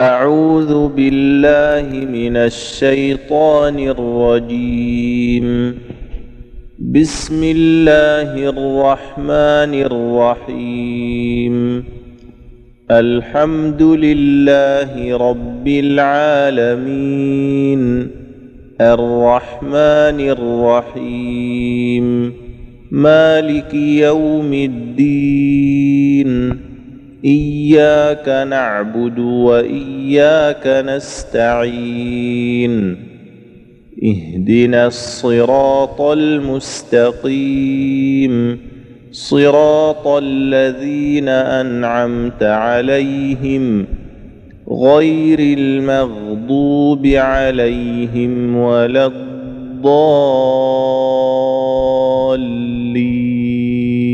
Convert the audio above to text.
أعوذ بالله من الشيطان الرجيم. بسم الله الرحمن الرحيم. الحمد لله رب العالمين، الرحمن الرحيم، مالك يوم الدين، إياك نعبد وإياك نستعين، اهدنا الصراط المستقيم، صراط الذين أنعمت عليهم غير المغضوب عليهم ولا الضالين.